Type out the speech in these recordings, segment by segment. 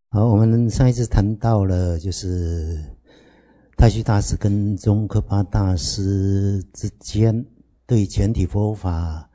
好，我们上一次谈到了就是太虚大师跟宗喀巴大师之间对全体佛法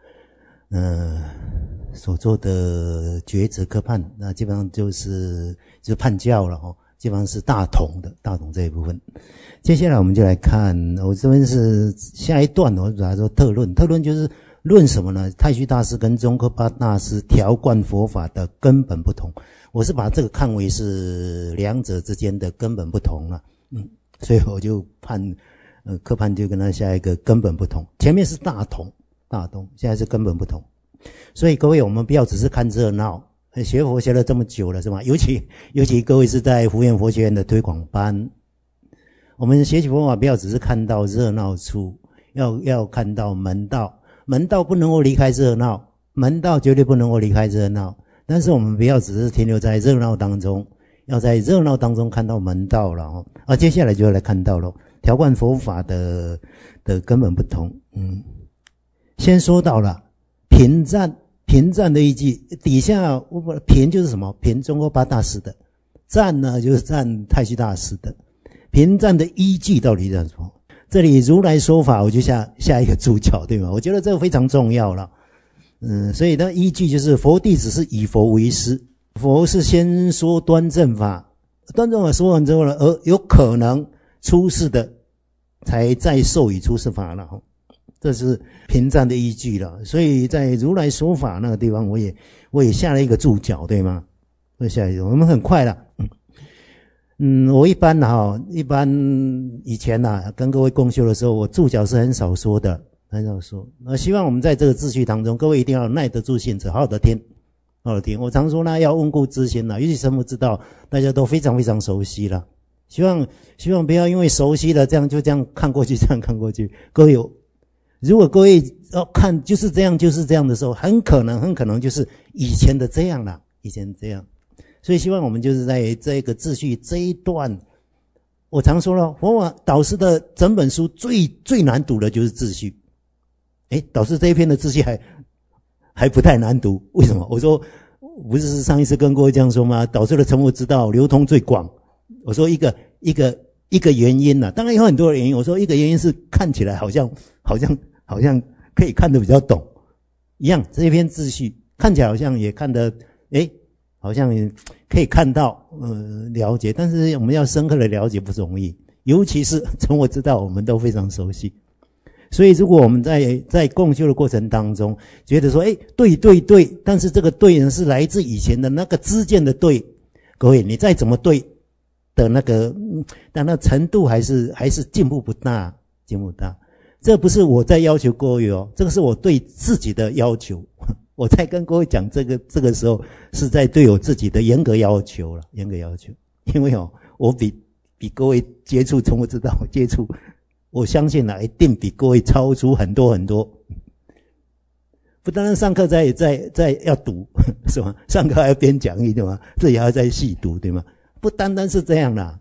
所做的抉择科判，那基本上就是判教了哦，基本上是大统这一部分。接下来我们就来看，我这边是下一段，我把它说特论就是论什么呢？太虚大师跟宗喀巴大师调贯佛法的根本不同。我是把这个看为是两者之间的根本不同了，所以我就科判就跟他下一个根本不同。前面是大同，现在是根本不同。所以各位，我们不要只是看热闹，学佛学了这么久了，是吧？尤其各位是在福源佛学院的推广班，我们学习佛法不要只是看到热闹处，要看到门道不能够离开热闹，门道绝对不能够离开热闹。但是我们不要只是停留在热闹当中，要在热闹当中看到门道了哦。接下来就要来看到了调贯佛法的根本不同。先说到了平赞的依据，底下平就是什么？平宗喀巴大师的，赞呢就是赞太虚大师的。平赞的依据到底是什么？这里如来说法，我就下一个注脚，对吗？我觉得这个非常重要了。所以呢，依据就是佛弟子是以佛为师，佛是先说端正法，端正法说完之后呢，而有可能出世的才再授予出世法了，这是平赞的依据了。所以在如来说法那个地方，我也下了一个注脚，对吗？我下一个，我们很快了。我一般以前跟各位共修的时候，我注脚是很少说的。希望我们在这个秩序当中，各位一定要耐得住性子，好好的听。我常说呢，要温故知新了，尤其生佛之道，大家都非常非常熟悉了。希望不要因为熟悉了，这样看过去，各位如果各位要看就是这样的时候，很可能就是以前的这样了，以前这样。所以希望我们就是在这个秩序这一段，我常说了，佛法导师的整本书最难读的就是秩序。导师这一篇的秩序还不太难读，为什么？我说不是上一次跟各位这样说吗？导师的成佛之道流通最广。我说一个原因呢，当然有很多的原因。我说一个原因是看起来好像可以看得比较懂一样，这一篇秩序看起来好像也看得好像可以看到了解，但是我们要深刻的了解不容易，尤其是成佛之道我们都非常熟悉。所以如果我们在共修的过程当中觉得说对，但是这个对呢是来自以前的那个知见的对，各位你再怎么对的但那程度还是进步不大。这不是我在要求各位这个是我对自己的要求。我在跟各位讲这个时候是在对我自己的严格要求。因为我比各位接触成佛之道我相信一定比各位超出很多很多。不单单上课在要读，是吗？上课还要编讲义，对吗？这也要再细读，对吗？不单单是这样啦，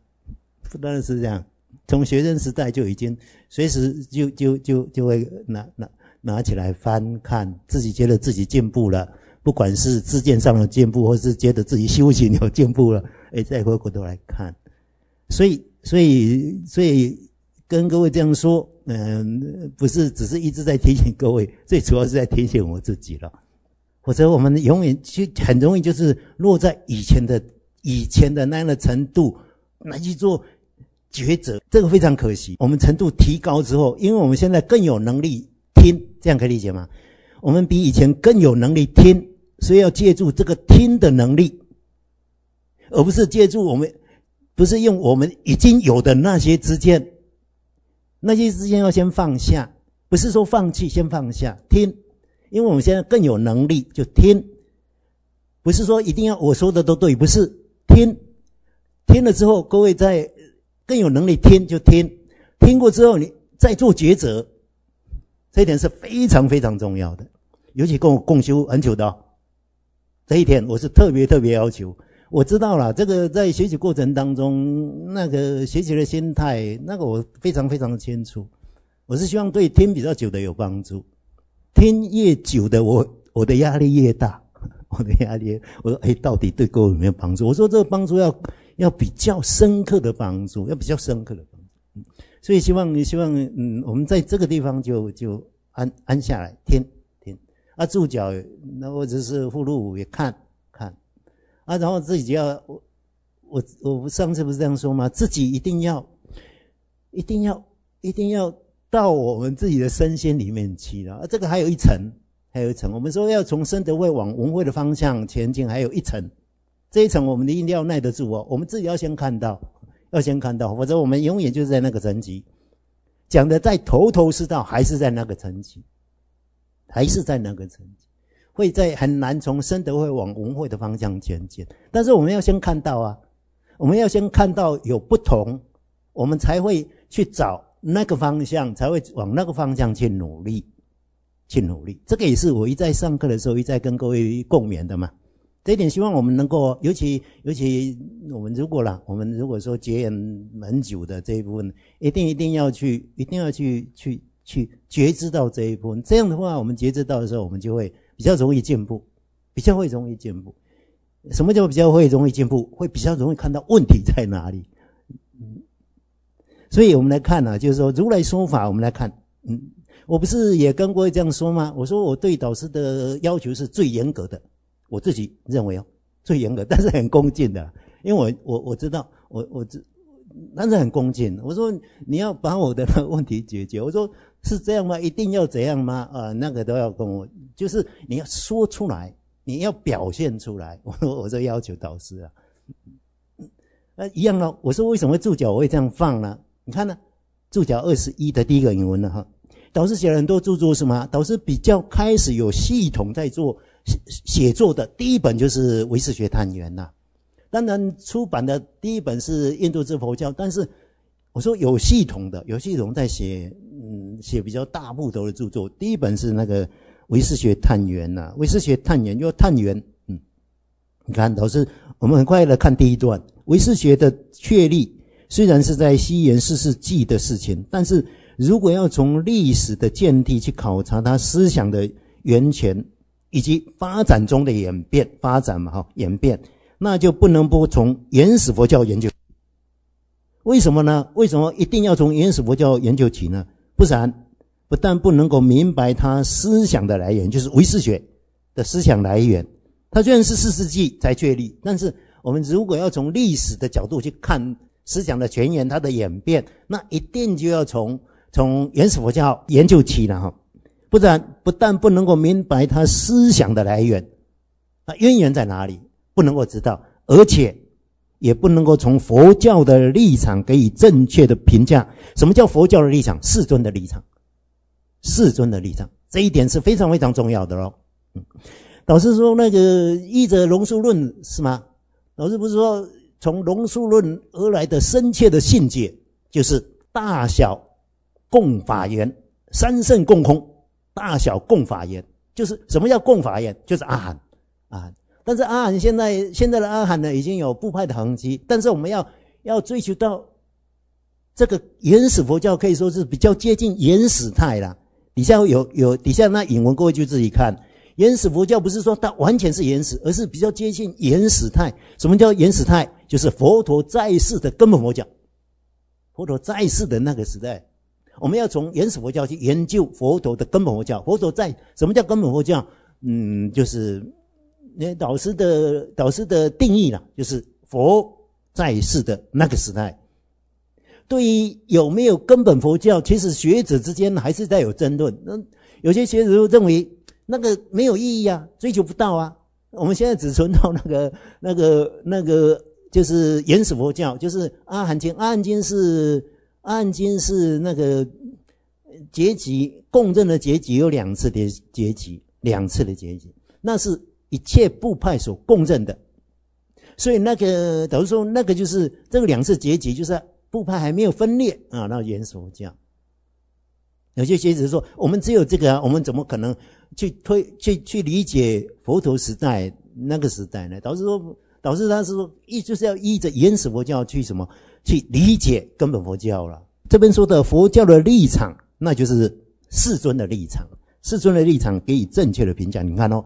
从学生时代就已经随时就会拿起来翻看，自己觉得自己进步了，不管是知见上的进步，或是觉得自己修行有进步了，再回过头来看。所以跟各位这样说，不是只是一直在提醒各位，最主要是在提醒我自己了。否则我们永远很容易就是落在以前的那样的程度来去做抉择，这个非常可惜。我们程度提高之后，因为我们现在更有能力听，这样可以理解吗？我们比以前更有能力听，所以要借助这个听的能力，而不是不是用我们已经有的那些知见。那些之间要先放下，不是说放弃，先放下听，因为我们现在更有能力就听，不是说一定要我说的都对，不是听了之后，各位再更有能力听就听过之后你再做抉择，这一点是非常非常重要的。尤其跟我共修很久的这一点我是特别要求。我知道了，这个在学习过程当中，那个学习的心态，那个我非常非常的清楚。我是希望对听比较久的有帮助，听越久的我的压力越大。 我的压力，我说到底对各位有没有帮助？我说这个帮助要比较深刻的帮助，要比较深刻的帮助。所以希望我们在这个地方就安下来听注脚那或者是附录也看然后自己要我上次不是这样说吗？自己一定要到我们自己的身心里面去了。这个还有一层。我们说要从生德会往文会的方向前进，还有一层。这一层我们一定要耐得住我们自己要先看到，否则我们永远就是在那个层级。讲的再头是道，还是在那个层级，会在很难从生德会往文会的方向前进。但是我们要先看到我们要先看到有不同，我们才会去找那个方向，才会往那个方向去努力。这个也是我一再上课的时候一再跟各位共勉的嘛。这一点希望我们能够，尤其我们如果说结缘很久的这一部分，一定要去觉知到这一部分。这样的话，我们觉知到的时候，我们就会比较容易进步。什么叫比较会容易进步？会比较容易看到问题在哪里。所以我们来看就是说如来说法，我们来看我不是也跟各位这样说吗？我说我对导师的要求是最严格的，我自己认为最严格，但是很恭敬的，因为我知道但是很恭敬。我说你要把我的问题解决，我说是这样吗？一定要怎样吗？那个都要跟我，就是你要说出来，你要表现出来。我说要求导师一样了。我说为什么注脚我会这样放呢？你看呢，注脚21的第一个引文了导师写了很多著作是吗？导师比较开始有系统在做写作的第一本就是《唯识学探源》当然出版的第一本是《印度之佛教》，但是我说有系统在写比较大部头的著作。第一本是那个《唯识学探源》唯识学探源又探源。你看导师，我们很快的看第一段，唯识学的确立虽然是在西元4世纪的事情，但是如果要从历史的见地去考察他思想的源泉以及发展中的演变，那就不能不从原始佛教研究。为什么呢？为什么一定要从原始佛教研究起呢？不然不但不能够明白他思想的来源，就是唯识学的思想来源。他虽然是4世纪才确立，但是我们如果要从历史的角度去看思想的前沿，它的演变，那一定就要从原始佛教研究起了不然不但不能够明白他思想的来源，渊源在哪里不能够知道，而且也不能够从佛教的立场给予正确的评价。什么叫佛教的立场？世尊的立场，这一点是非常非常重要的咯。导师说那个依着龙树论是吗？导师不是说从龙树论而来的深切的信解，就是大小共法源，三圣共空，大小共法源。就是什么叫共法源？就是阿含。但是阿含现在的阿含呢，已经有部派的痕迹，但是我们要追求到这个原始佛教，可以说是比较接近原始态啦。底下底下那引文各位就自己看。原始佛教不是说它完全是原始，而是比较接近原始态。什么叫原始态？就是佛陀在世的根本佛教。佛陀在世的那个时代，我们要从原始佛教去研究佛陀的根本佛教。什么叫根本佛教？就是导师的定义啦，就是佛在世的那个时代。对于有没有根本佛教，其实学者之间还是在有争论。有些学者认为那个没有意义追求不到我们现在只存到那个就是原始佛教，就是阿含经。阿含经是那个阶级共振的阶级有2次的阶级，那是一切部派所共振的。所以那个导师说，那个就是这个2次阶级，就是部派还没有分裂那原始佛教。有些学者说，我们只有这个我们怎么可能去理解佛陀时代那个时代呢？导师他是说，就是要依着原始佛教去去理解根本佛教了。这边说的佛教的立场，那就是世尊的立场。世尊的立场给予正确的评价。你看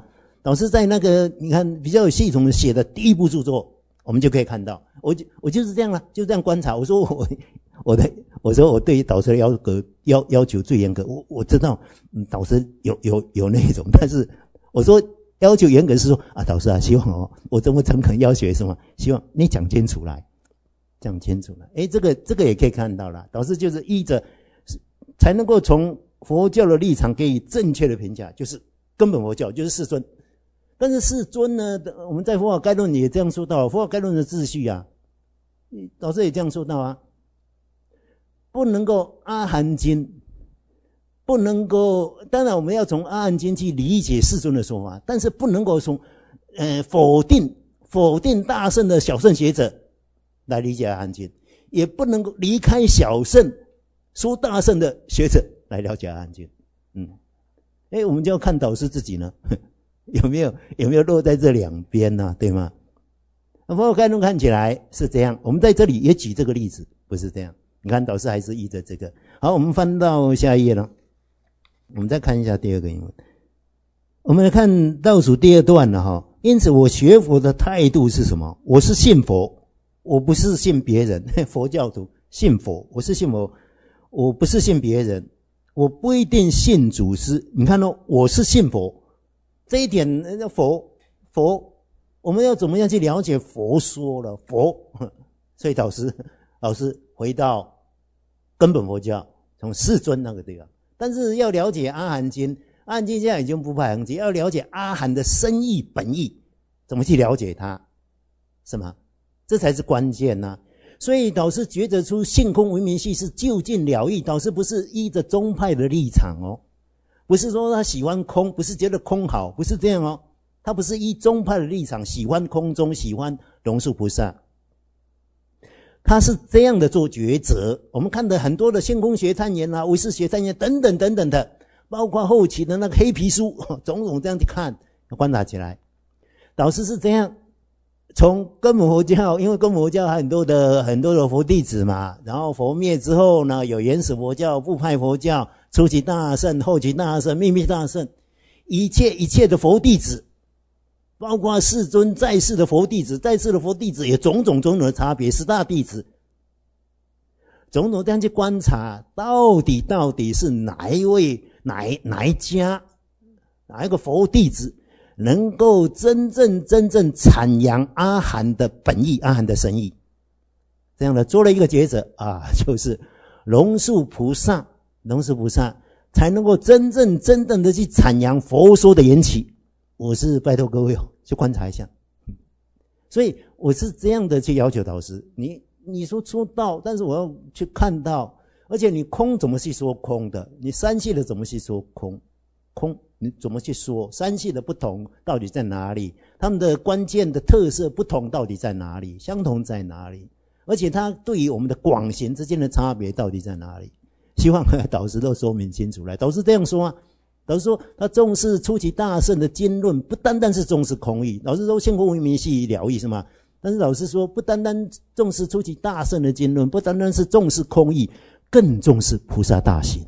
导师在那个你看比较有系统的写的第一部著作，我们就可以看到，我就是这样了，就这样观察。我说我对导师的要求最严格。我知道导师有那种，但是我说要求严格是说导师希望我这么诚恳要求什么？希望你讲清楚来，讲清楚来。这个也可以看到了，导师就是依着才能够从佛教的立场给予正确的评价，就是根本佛教就是世尊。但是世尊呢，我们在佛法概论也这样说到，佛法概论的秩序导师也这样说到不能够阿含经，不能够，当然我们要从阿含经去理解世尊的说法，但是不能够从否定大圣的小圣学者来理解阿含经，也不能够离开小圣说大圣的学者来了解阿含经。我们就要看导师自己呢有没有落在这两边呢？对吗？佛法概论看起来是这样，我们在这里也举这个例子，不是这样。你看导师还是依着这个。好，我们翻到下一页了，我们再看一下第二个英文。我们来看倒数第二段了因此我学佛的态度是什么？我是信佛，我不是信别人。佛教徒信佛，我是信佛，我不是信别人，我不一定信祖师。你看我是信佛，这一点佛我们要怎么样去了解佛说了佛？所以导师回到根本佛教，从世尊那个地方。但是要了解阿含经，阿含经现在已经不排行经，要了解阿含的深意本意，怎么去了解它？是吗？这才是关键所以导师觉得出性空唯名系是究竟了义，导师不是依着宗派的立场不是说他喜欢空，不是觉得空好，不是这样他不是依宗派的立场喜欢空中，喜欢龙树菩萨，他是这样的做抉择。我们看的很多的性空学探研唯识学探研等等等等的，包括后期的那个黑皮书，种种这样去看观察起来，导师是这样从根本佛教，因为根本佛教还很多的佛弟子嘛，然后佛灭之后呢，有原始佛教、部派佛教、初期大圣、后期大圣、秘密大圣，一切的佛弟子，包括世尊在世的佛弟子，在世的佛弟子也种种的差别，十大弟子，种种这样去观察，到底是哪一位哪一家哪一个佛弟子能够真正阐扬阿含的本意，阿含的深意，这样的做了一个抉择就是龙树菩萨才能够真正的去阐扬佛说的缘起。我是拜托各位去观察一下，所以我是这样的去要求导师，你说出道，但是我要去看到，而且你空怎么去说空的，你三系的怎么去说空你怎么去说三系的不同到底在哪里，他们的关键的特色不同到底在哪里，相同在哪里，而且它对于我们的广行之间的差别到底在哪里，希望导师都说明清楚来。导师这样说导师说他重视初期大圣的经论，不单单是重视空义，老师说性空唯名系了义是吗？但是老师说不单单重视初期大圣的经论，不单单是重视空义，更重视菩萨大行，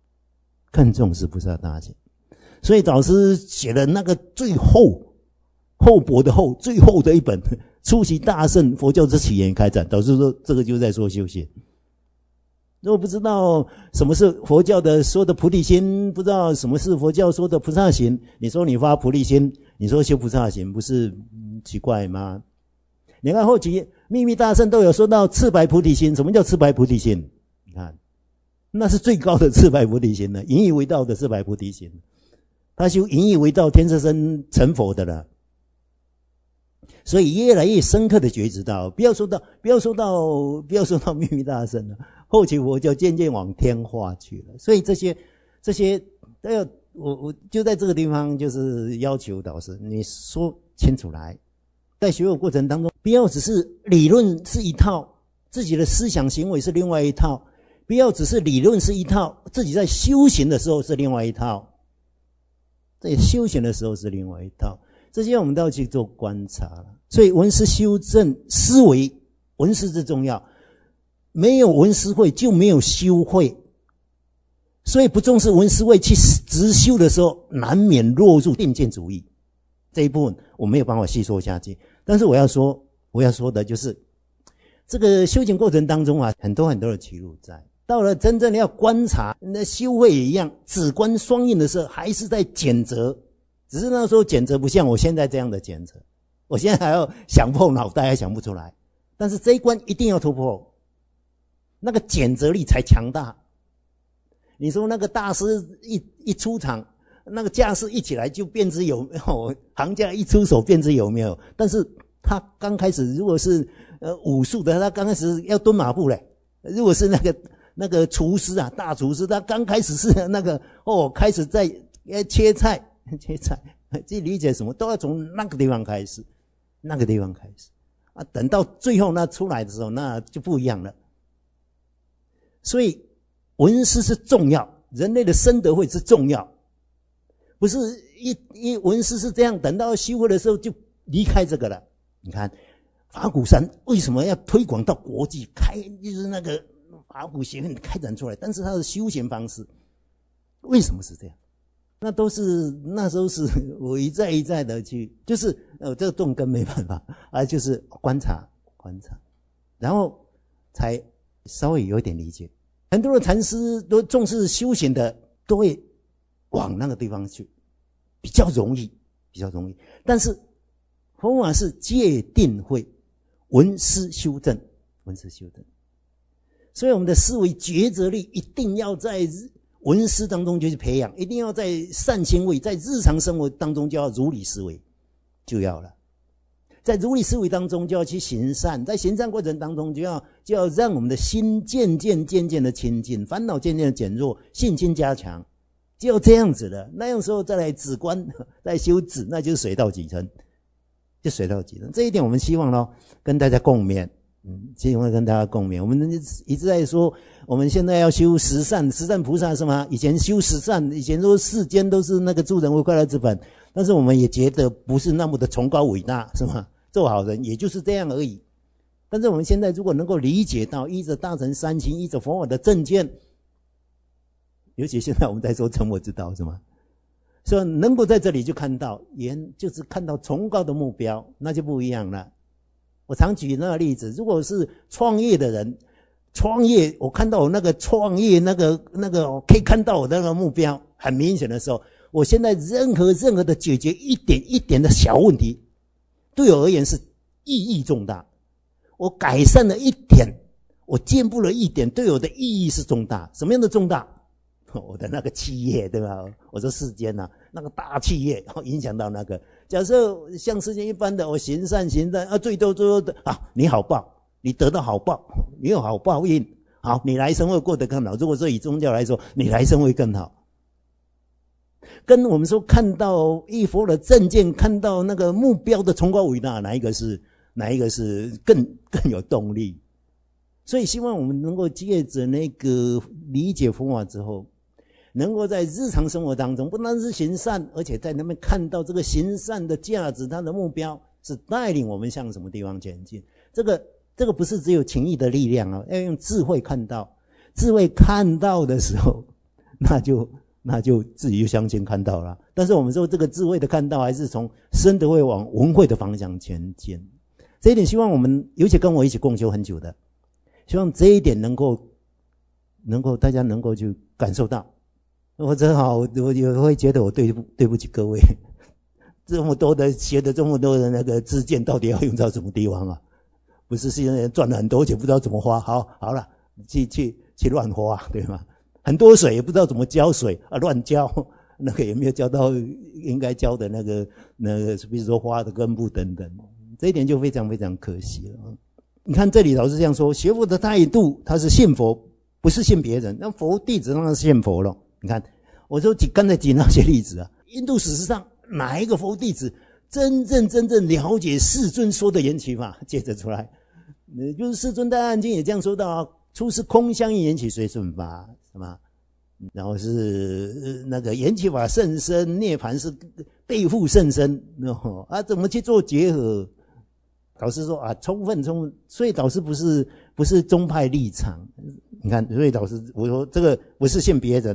所以导师写了那个最厚薄的厚，最厚的一本初期大圣佛教之起源开展。导师说这个就在说修行。如果不知道什么是佛教的说的菩提心，不知道什么是佛教说的菩萨行，你说你发菩提心，你说修菩萨行，不是奇怪吗？你看后期秘密大圣都有说到赤白菩提心。什么叫赤白菩提心？你看那是最高的赤白菩提心了，引以为道的赤白菩提心，他修引以为道天色身成佛的了。所以越来越深刻的觉知到，不要说到秘密大圣了，后期佛教渐渐往天化去了。所以这些都要我就在这个地方就是要求导师你说清楚来，在学佛过程当中不要只是理论是一套，自己的思想行为是另外一套，不要只是理论是一套，自己在修行的时候是另外一套，在修行的时候是另外一套，这些我们都要去做观察了。所以文思修正思维，文思最重要，没有文思慧就没有修慧，所以不重视文思慧去直修的时候，难免落入定见主义。 这一部分我没有办法细说下去。但是我要说的就是，这个修行过程当中啊，很多的歧路在。到了真正的要观察，那修会也一样，止观双运的时候，还是在检责，只是那时候检责不像我现在这样的检责，我现在还要想破脑袋还想不出来。但是这一关一定要突破，那个检责力才强大。你说那个大师一出场，那个架势一起来就便知有没有，行家一出手便知有没有。但是他刚开始如果是武术的，他刚开始要蹲马步嘞。如果是那个厨师啊，大厨师，他刚开始是那个开始在切菜，去理解什么都要从那个地方开始啊。等到最后那出来的时候，那就不一样了。所以闻思是重要，人类的生德慧是重要，不是一闻思是这样，等到修会的时候就离开这个了。你看法鼓山为什么要推广到国际，就是那个法鼓学院开展出来，但是它的修行方式为什么是这样？那时候是我一再的去，就是这个动根没办法啊，就是观察，然后才稍微有一点理解。很多的禅师都重视修行的，都会往那个地方去，比较容易。但是佛法是戒定慧，闻思修正，所以我们的思维抉择力一定要在闻思当中就去培养，一定要在善行为，在日常生活当中就要如理思维，就要了。在如理思维当中就要去行善，在行善过程当中就要让我们的心渐渐的清净，烦恼渐渐的减弱，信心加强，只有这样子的。那样时候再来止观，再修止，那就是水到渠成，这一点我们希望跟大家共勉。希望跟大家共勉。我们一直在说，我们现在要修十善菩萨是吗？以前修十善，以前说世间都是那个助人为快乐之本，但是我们也觉得不是那么的崇高伟大，是吗？做好人也就是这样而已。但是我们现在如果能够理解到，依着大乘三亲，依着佛法的正见，尤其现在我们在说成佛之道，是吗？所以能够在这里就看到，就是看到崇高的目标，那就不一样了。我常举那个例子，如果是创业的人，我看到我那个创业那个可以看到我的那个目标很明显的时候，我现在任何的解决一点的小问题，对我而言是意义重大。我改善了一点，我进步了一点，对我的意义是重大。什么样的重大？我的那个企业，对吧？我说世间那个大企业影响到那个。假设像世间一般的，我行善最多的你好报，你得到好报，你有好报应，好，你来生会过得更好。如果说以宗教来说，你来生会更好。跟我们说看到一佛的正见，看到那个目标的崇高伟大，哪一个是更有动力？所以希望我们能够借着那个理解佛法之后，能够在日常生活当中不单是行善，而且在那边看到这个行善的价值，它的目标是带领我们向什么地方前进。这个不是只有情义的力量要用智慧看到。智慧看到的时候，那就自己就相信看到了。但是我们说这个智慧的看到，还是从深德慧往文慧的方向前进。这一点希望我们，尤其跟我一起共修很久的，希望这一点能够大家能够去感受到。我正好我也会觉得我对不起各位，这么多的学的这么多的那个知见，到底要用到什么地方啊？不是现在赚了很多钱不知道怎么花，好了，去乱花，对吗？很多水也不知道怎么浇水乱浇，那个也没有浇到应该浇的那个比如说花的根部等等，这一点就非常非常可惜了。你看这里老师这样说，学佛的态度他是信佛，不是信别人。那佛弟子当然是信佛了。你看我说刚才举那些例子印度史上哪一个佛弟子真正了解世尊说的缘起法？接着出来就是世尊大安经也这样说到出世空相应缘起随顺法，是吗？然后是那个缘起法甚深，涅槃是背负甚深怎么去做结合？导师说充分，所以导师不是宗派立场。你看，所以导师我说这个不是信别人，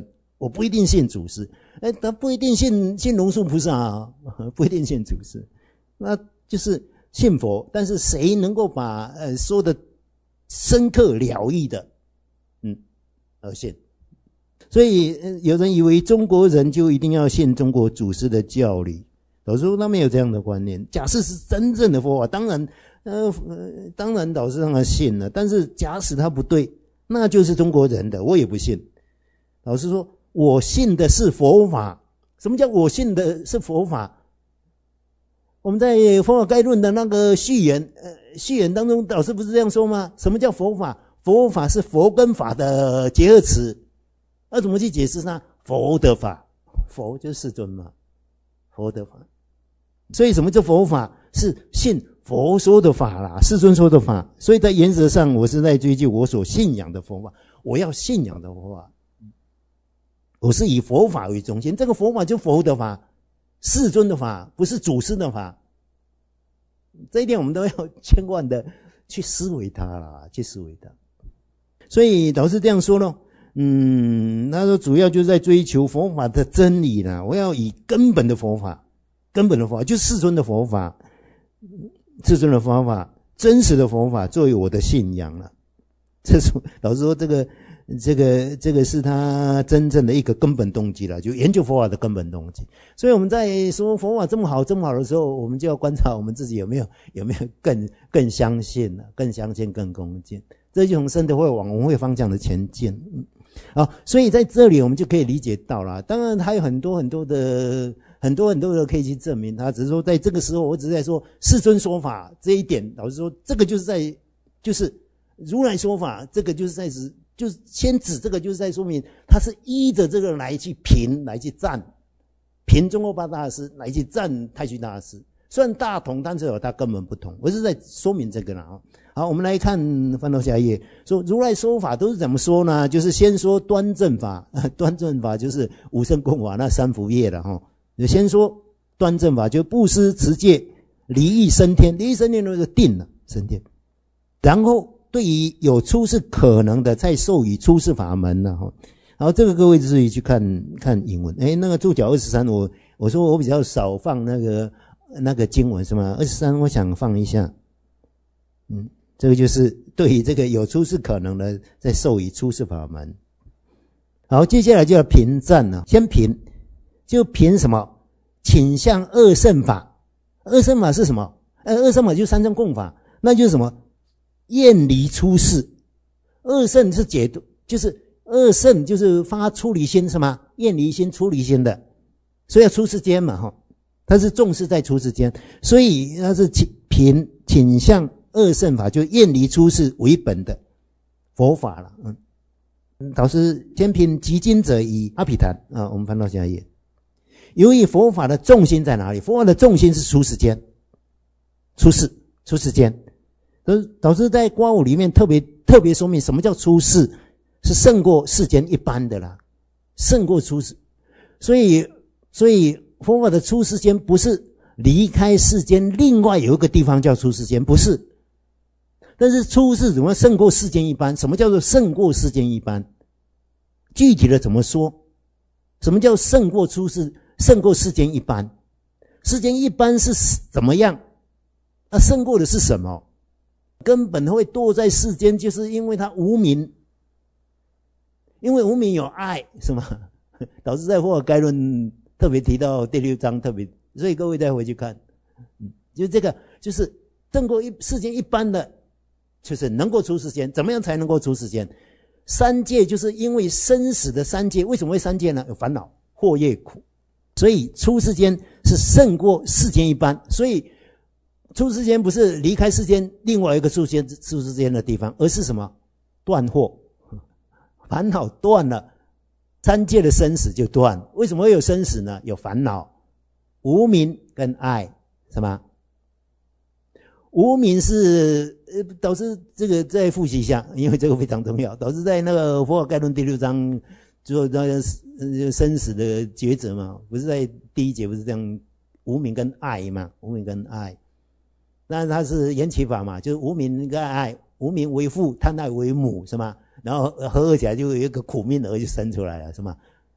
我不一定信祖师，他不一定信龙树菩萨啊，不一定信祖师，那就是信佛。但是谁能够把说的深刻了义的，而信。所以有人以为中国人就一定要信中国祖师的教理，老师说他没有这样的观念。假使是真正的佛法，当然老师让他信了，但是假使他不对，那就是中国人的，我也不信。老师说我信的是佛法。什么叫我信的是佛法？我们在《佛法概论》的那个序言当中，老师不是这样说吗？什么叫佛法？佛法是佛跟法的结合词。那怎么去解释它？佛的法，佛就是世尊嘛，佛的法。所以什么叫佛法？是信佛说的法啦，世尊说的法。所以在原则上，我是在追究我所信仰的佛法。我要信仰的佛法，我是以佛法为中心。这个佛法就佛的法，世尊的法，不是祖师的法。这一点我们都要千万的去思维它啦，去思维它。所以老师这样说咯，他说主要就是在追求佛法的真理啦。我要以根本的佛法就是世尊的佛法，世尊的佛法，真实的佛法作为我的信仰了。这是老师说这个是他真正的一个根本动机了，就研究佛法的根本动机。所以我们在说佛法这么好的时候，我们就要观察我们自己有没有更相信了，更相信，更恭敬。这就从真的会往文会方向的前进。好，所以在这里我们就可以理解到了。当然还有很多的可以去证明它，只是说在这个时候我只是在说世尊说法这一点。老实说，这个就是如来说法，这个就是在就是先指这个，就是在说明他是依着这个来去评，来去赞，评中国八大师，来去赞太虚大师。虽然大同，但是有它根本不同。我是在说明这个啦。好，我们来看翻到下一页，说如来说法都是怎么说呢？就是先说端正法，端正法就是五乘供法那三福业了哈。先说端正法，就布施、持戒、离欲升天，离欲升天就是定了升天。然后对于有出世可能的，再授予出世法门了哈。然后这个各位自己去看引文。那个注脚23，我说我比较少放那个经文是吗？23我想放一下。这个就是对于这个有出世可能的，再授予出世法门。好，接下来就要评赞了。先评，就评什么？倾向二乘法。二乘法是什么？二乘法就是三乘供法，那就是什么？厌离出世。二乘是解读，就是二乘就是发出离心是吗？厌离心、出离心的，所以要出世间嘛哈。他是重视在出世间，所以他是倾向二乘法，就厌离出世为本的佛法了。导师先评集经者以阿毗谈啊，我们翻到下一页。由于佛法的重心在哪里？佛法的重心是出世间，出世间。导师在观五里面特别说明什么叫出世，是胜过世间一般的啦，胜过出世。所以佛法的出世间不是离开世间，另外有一个地方叫出世间，不是。但是出世怎么胜过世间一般？什么叫做胜过世间一般？具体的怎么说？什么叫胜过出世？胜过世间一般？世间一般是怎么样？胜过的是什么？根本会堕在世间，就是因为他无明，因为无明有爱，是吗？导师在《佛法概论》特别提到第6章，特别，所以各位再回去看，就这个就是胜过世间一般的，就是能够出世间。怎么样才能够出世间？三界就是因为生死的三界，为什么会三界呢？有烦恼、惑业苦，所以出世间是胜过世间一般。所以出世间不是离开世间另外一个出世间的地方，而是什么？断惑，烦恼断了，三界的生死就断。为什么会有生死呢？有烦恼、无明跟爱，是吗？无明是导师这个再复习一下，因为这个非常重要。导师在那个《佛法概论》第6章做那个生死的抉择嘛，不是在第1节不是这样，无明跟爱嘛，无明跟爱。那它是缘起法嘛，就是无明跟爱，无明为父，贪爱为母，是吗？然后合起来就有一个苦命儿就生出来了，是吗？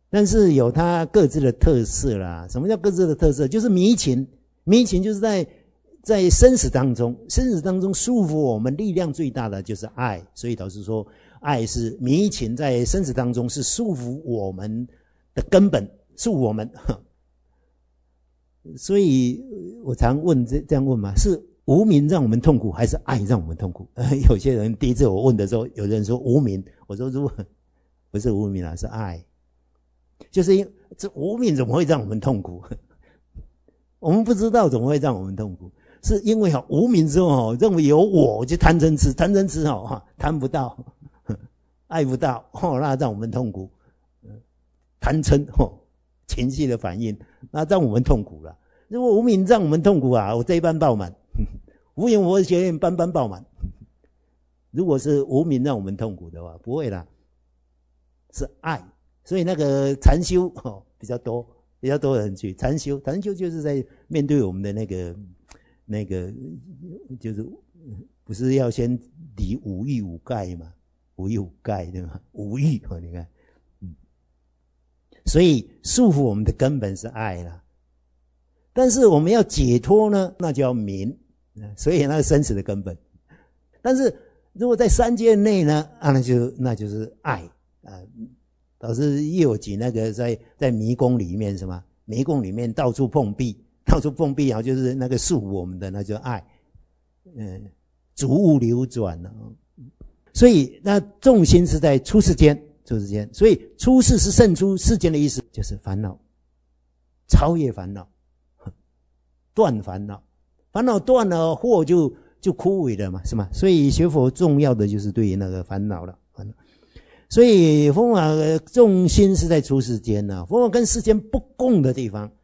但是有它各自的特色啦。什么叫各自的特色？就是迷情，迷情就是在生死当中，生死当中束缚我们力量最大的就是爱。所以导师说，爱是迷情，在生死当中是束缚我们的根本，束缚我们。所以我常问这样问嘛，是无明让我们痛苦，还是爱让我们痛苦？有些人第一次我问的时候，有人说无明，我说如果不是无明啊，是爱。就是因为这无明怎么会让我们痛苦？我们不知道怎么会让我们痛苦，是因为无明之后认为有我就贪嗔痴，贪嗔痴贪不到，爱不到，那让我们痛苦。贪嗔情绪的反应，那让我们痛苦了。如果无明让我们痛苦啊，我这一班爆满，无明佛学院班班爆满。如果是无明让我们痛苦的话，不会啦，是爱。所以那个禅修比较多人去禅修，禅修就是在面对我们的那个就是不是要先离五欲五盖嘛，五欲五盖对吗？五欲你看，所以束缚我们的根本是爱啦。但是我们要解脱呢，那就要明，所以那个生死的根本。但是如果在三界内呢，那就是爱啊。老师也有举那个在迷宫里面是吗？迷宫里面到处碰壁，然后就是那个束缚我们的，那就是爱。逐物流转了。所以那重心是在出世间，所以出世是胜出世间的意思，就是烦恼，超越烦恼，断烦恼，烦恼断了，惑就枯萎了嘛，是吗？所以学佛重要的就是对于那个烦恼了。所以佛法重心是在出世间啊，佛法跟世间不共的地方，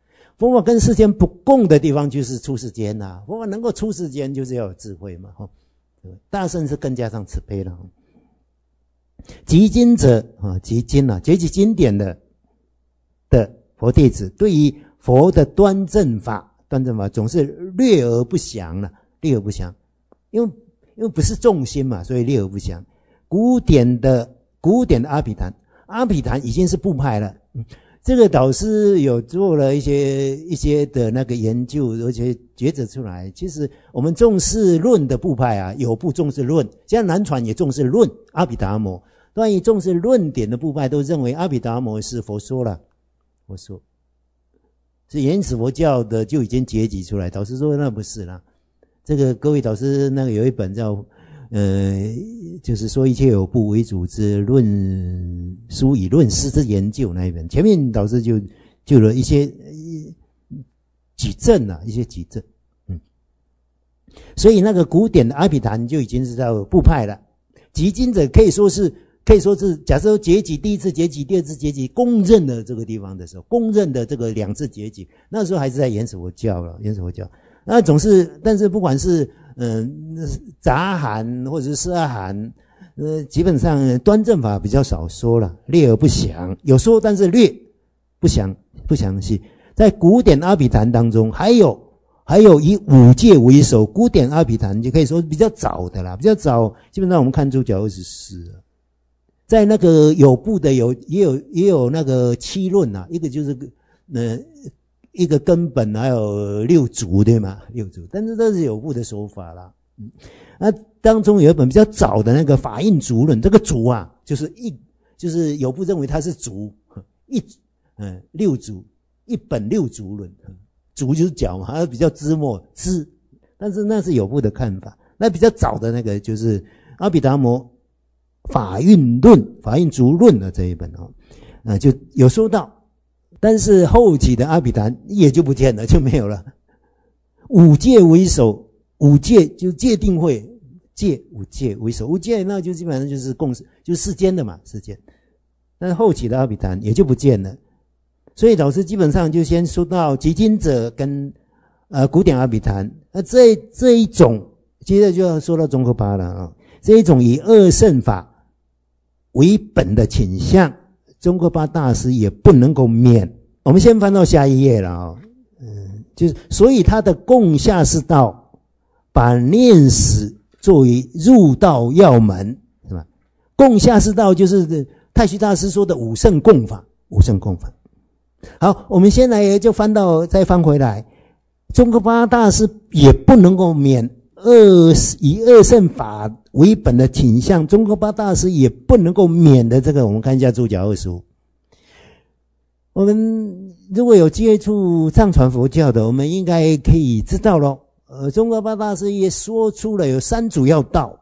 就是出世间啊。佛法能够出世间，就是要有智慧嘛。大圣是更加上慈悲了。集经者集经啊，结集经典的佛弟子，对于佛的端正法总是略而不详了，略而不详，因为不是重心嘛，所以略而不详。古典的阿毗昙已经是部派了。这个导师有做了一些的那个研究，而且抉择出来。其实我们重视论的部派啊，有部重视论，像南传也重视论，阿毗达摩。关于重视论点的部派，都认为阿毗达摩是佛说了，是原始佛教的就已经结集出来。导师说那不是啦，这个各位导师那个有一本叫就是说一切有部为主之论书以论师之研究那一本，前面导师就有一些举证啊，一些举证。所以那个古典的阿毗昙就已经是到部派了。集经者可以说是假设结集第一次结集，第二次结集，公认的这个地方的时候，公认的这个两次结集，那时候还是在原始佛教了，那总是，但是不管是杂含或者是色含，基本上端正法比较少说了，略而不详，有说但是略不详细。在古典阿毗昙当中，还有以五戒为首，古典阿毗昙就可以说比较早的啦，比较早，基本上我们看注脚24了。在那个有部的也有那个七论啊，一个就是一个根本，还有六足，对吗？六足，但是这是有部的说法啦。当中有一本比较早的那个法印足论，这个足啊，就是有部认为它是足，六足，一本六足论，足就是脚嘛，它比较枝末枝，但是那是有部的看法。那比较早的那个就是阿毗达摩法印足论的这一本就有说到。但是后期的阿毗昙也就不见了，就没有了。五戒为首，五戒就戒定慧，五戒为首，五戒那就基本上就是就是世间的嘛，世間。但是后期的阿毗昙也就不见了。所以老师基本上就先说到集经者跟古典阿毗昙。那这一种，接着就要说到宗喀巴了啊。这一种以二乘法为本的倾向，宗喀巴大师也不能够免。我们先翻到下一页了就是所以他的共下士道把念死作为入道要门，是吧？共下士道就是太虚大师说的五乘共法。 无胜共法。好，我们先来就再翻回来，宗喀巴大师也不能够免以二乘法为本的倾向，宗喀巴大师也不能够免的这个，我们看一下注脚25。我们如果有接触藏传佛教的，我们应该可以知道咯。宗喀巴大师也说出了有三主要道，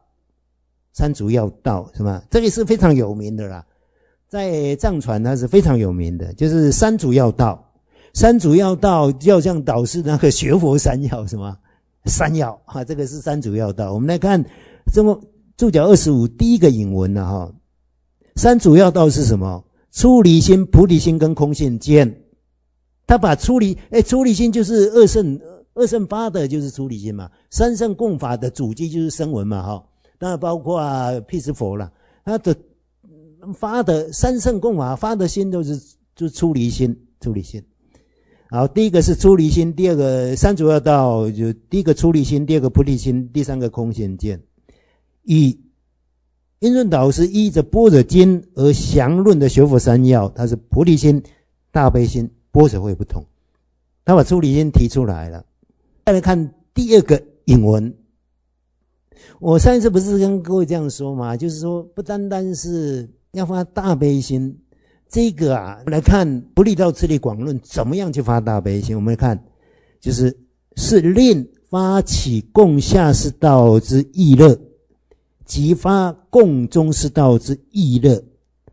是吧？这个是非常有名的啦，在藏传它是非常有名的，就是三主要道。三主要道就像导师那个学佛三要，什么三要啊？这个是三主要道。我们来看注脚25第一个引文了哈。三主要道是什么？出离心、菩提心跟空性见。他把出离心就是二乘发的就是出离心嘛，三乘共法的主基就是声闻嘛哈。当然包括辟支佛啦，他的发的三乘共法发的心就是出离心。好，第一个是出离心，第二个三主要道就第一个出离心，第二个菩提心，第三个空性见。以印顺导师依着般若经而详论的学佛三要，它是菩提心、大悲心、般若会不同，他把出离心提出来了。再来看第二个引文，我上一次不是跟各位这样说吗？就是说不单单是要发大悲心，这个来看不立道次第广论怎么样去发大悲心。我们来看，就是令发起共下士道之意乐，即发共中士道之意乐，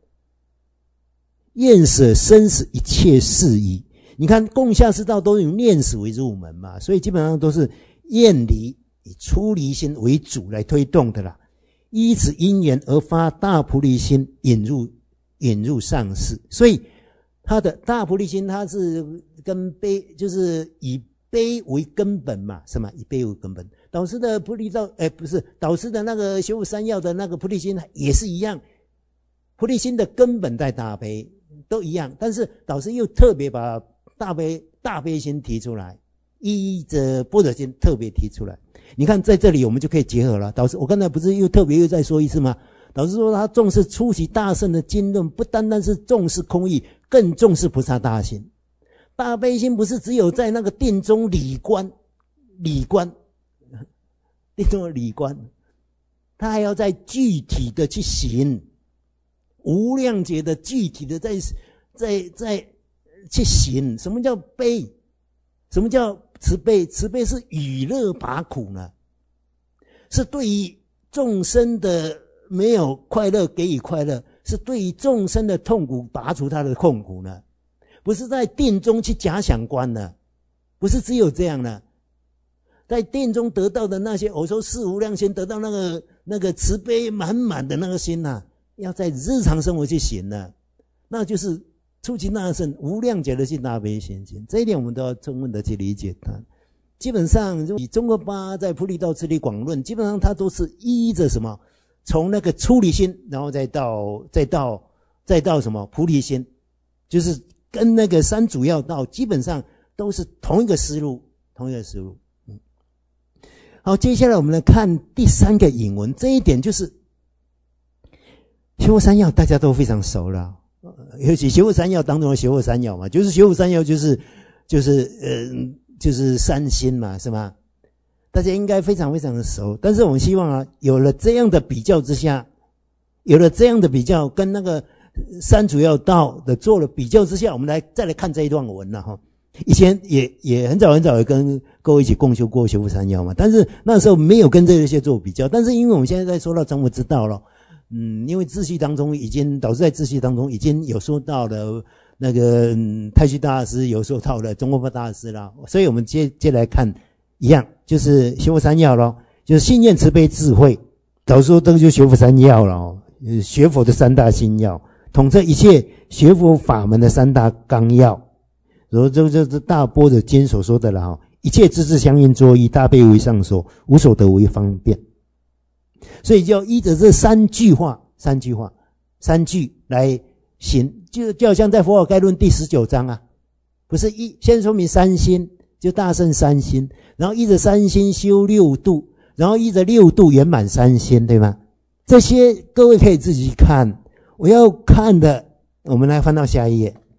厌舍生死一切事宜。你看共下士道都用念死为入门嘛，所以基本上都是厌离以出离心为主来推动的啦。依此因缘而发大菩提心，引入上士。所以他的大菩提心，他是跟悲，就是以悲为根本嘛，是吗？以悲为根本。导师的菩提道，不是导师的那个学佛三要的那个菩提心也是一样，菩提心的根本在大悲，都一样。但是导师又特别把大悲心提出来，依着般若心特别提出来。你看在这里我们就可以结合了。导师，我刚才不是又特别再说一次吗？导师说他重视出席大乘的经论，不单单是重视空义，更重视菩萨大心。大悲心不是只有在那个定中理观，定中的理观，他还要在具体的去行，无量劫的具体的在去行。什么叫悲？什么叫慈悲？慈悲是与乐拔苦呢，是对于众生的没有快乐给予快乐，是对于众生的痛苦拔除他的痛苦呢，不是在定中去假想观呢，不是只有这样呢。在定中得到的那些，我说四无量心得到那个慈悲满满的那个心啊，要在日常生活去行呢，那就是出其大圣无量劫的去大悲心。这一点我们都要充分的去理解它。基本上以宗喀巴在菩提道次第广论，基本上它都是依着什么，从那个出离心，然后再到什么菩提心，就是跟那个三主要道基本上都是同一个思路。好，接下来我们来看第三个引文，这一点就是学佛三要大家都非常熟了，尤其学佛三要当中的学佛三要嘛，就是学佛三要就是三心嘛，是吗？大家应该非常非常的熟。但是我们希望有了这样的比较之下，跟那个三主要道的做了比较之下，我们再来看这一段文了哈。以前也很早也跟各位一起共修过学佛三要嘛，但是那时候没有跟这些做比较。但是因为我们现在说到成佛之道了，因为秩序当中导致在秩序当中已经有说到了那个太虚大师，有说到了宗喀巴大师啦，所以我们接来看一样，就是学佛三要咯，就是信愿慈悲智慧。导师说这个就学佛三要了，学佛的三大心要，统摄一切学佛法门的三大纲要。然后这是大般若经所说的了，一切知识相应作意，大悲为上所，无所得为方便。所以就要依着这三句来行，就好像在佛法概论第19章啊，不是先说明三心，就大乘三心，然后依着三心修六度，然后依着六度圆满三心，对吗？这些各位可以自己去看。我要看的，我们来翻到下一页。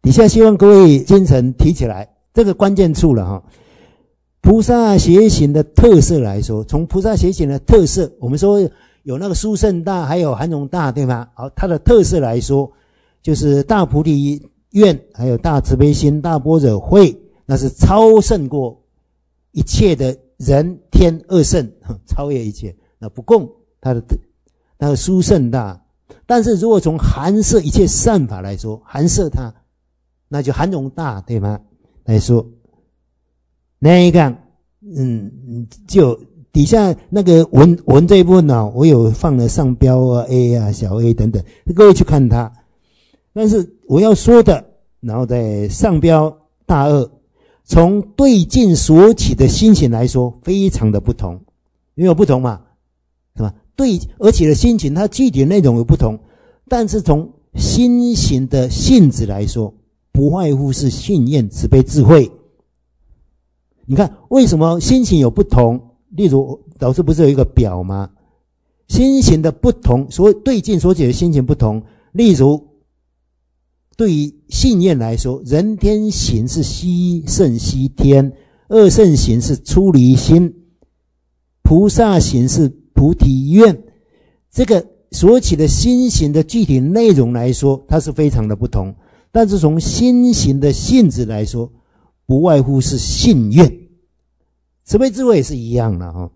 底下希望各位精神提起来，这个关键处了哈。菩萨学行的特色来说，从菩萨学行的特色，我们说有那个殊胜大，还有含容大，对吗？好，它的特色来说，就是大菩提愿，还有大慈悲心、大般若慧，那是超胜过一切的人天二圣，超越一切，那不共它的那个殊胜大。但是如果从含摄一切善法来说，含摄它，那就含容大，对吗？来说，那一个就底下那个文这一部分呢，我有放了上标啊 A 啊小 A 等等，各位去看它。但是我要说的，然后在上标大二，从对境所起的心情来说，非常的不同，因为有不同嘛，是吧？对而起的心情，它具体的内容有不同，但是从心行的性质来说，不外乎是信愿、慈悲、智慧。你看为什么心情有不同？例如老师不是有一个表吗？心情的不同，所谓对境所起的心情不同。例如对于信愿来说，人天行是悉圣悉天，二圣行是出离心，菩萨行是菩提愿。这个所起的心行的具体内容来说，它是非常的不同。但是从心行的性质来说，不外乎是信愿。慈悲智慧也是一样的哈。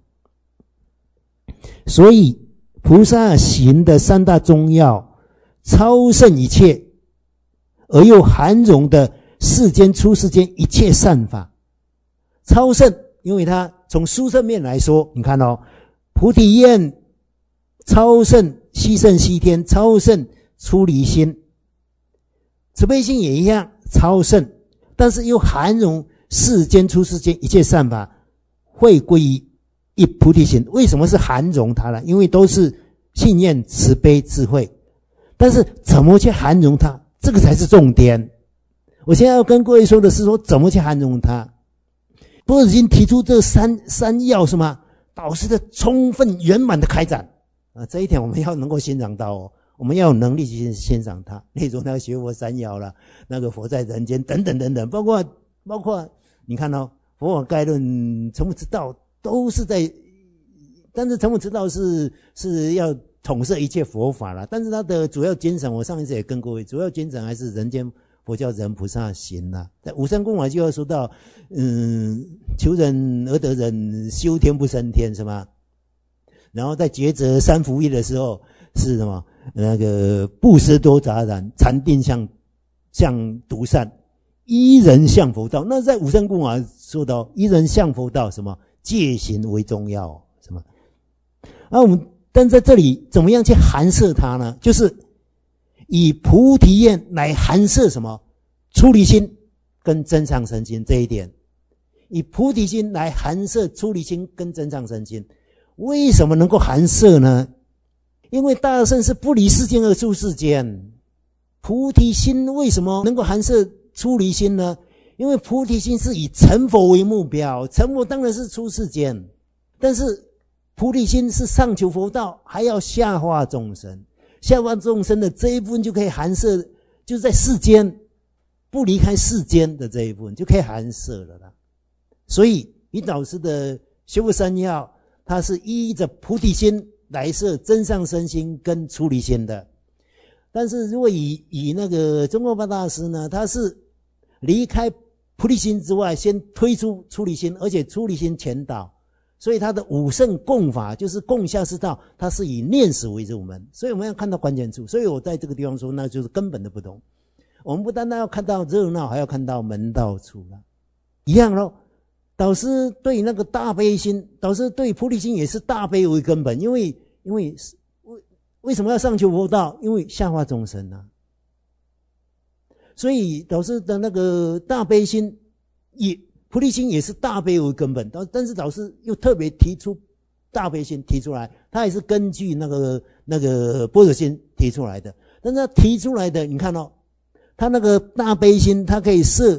所以菩萨行的三大宗要，超胜一切，而又含容的世间出世间一切善法。超胜，因为它从殊胜面来说，你看哦，菩提愿超胜悉圣悉天，超胜出离心，慈悲心也一样超胜，但是又含容世间出世间一切善法，会归于一菩提心。为什么是含容它呢？因为都是信愿、慈悲、智慧，但是怎么去含容它，这个才是重点。我现在要跟各位说的是说，怎么去含容它。波尔津提出这三要是吗？导师的充分圆满的开展啊，这一点我们要能够欣赏到哦。我们要有能力去欣赏它，例如那个学佛三要啦，那个佛在人间等等等等，包括你看哦，佛法概论、成佛之道都是在，但是成佛之道是要统摄一切佛法啦，但是它的主要精神，我上一次也跟各位，主要精神还是人间佛教人菩萨行啦。在五乘供法就要说到，求人而得人，修天不生天，是吗？然后在抉择三福业的时候是什么？那个布施多杂染，禅定向独善，依人向佛道。那在五乘供法说到依人向佛道，什么戒行为重要，什么？但在这里怎么样去含摄它呢？就是以菩提愿来含摄什么？出离心跟增上身心这一点，以菩提心来含摄出离心跟增上身心。为什么能够含摄呢？因为大圣是不离世间而出世间。菩提心为什么能够含摄出离心呢？因为菩提心是以成佛为目标，成佛当然是出世间，但是菩提心是上求佛道，还要下化众生。下化众生的这一部分就可以含摄，就是在世间不离开世间的这一部分就可以含摄了啦。所以以导师的学佛三要，它是依着菩提心来摄增上身心跟出离心的。但是如果以那个中国八大师呢，他是离开菩提心之外，先推出出离心，而且出离心前导，所以他的五乘供法就是供下士道，他是以念死为入门。所以我们要看到关键处，所以我在这个地方说，那就是根本的不同。我们不单单要看到热闹，还要看到门道处了。一样咯，导师对那个大悲心，导师对菩提心也是大悲为根本，因为什么要上求佛道？因为下化众生啊。所以导师的那个大悲心，菩提心也是大悲为根本，但是导师又特别提出大悲心提出来，他也是根据那个般若心提出来的。但是他提出来的，你看哦，他那个大悲心，他可以摄